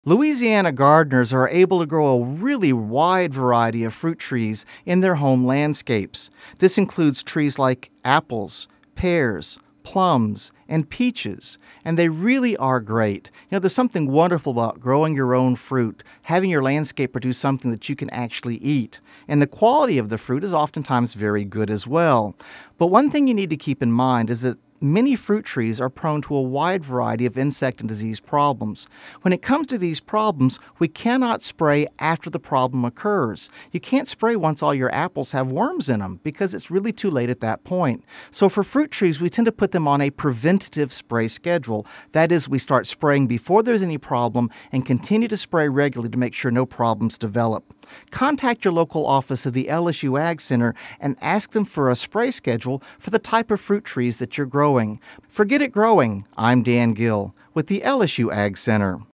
Louisiana gardeners are able to grow a really wide variety of fruit trees in their home landscapes. This includes trees like apples, pears, plums, and peaches, and they really are great. There's something wonderful about growing your own fruit, having your landscape produce something that you can actually eat. And the quality of the fruit is oftentimes very good as well. But one thing you need to keep in mind is that many fruit trees are prone to a wide variety of insect and disease problems. When it comes to these problems, we cannot spray after the problem occurs. You can't spray once all your apples have worms in them because it's really too late at that point. So for fruit trees, we tend to put them on a preventative spray schedule. That is, we start spraying before there's any problem and continue to spray regularly to make sure no problems develop. Contact your local office of the LSU Ag Center and ask them for a spray schedule for the type of fruit trees that you're growing. For Get It Growing, I'm Dan Gill with the LSU Ag Center.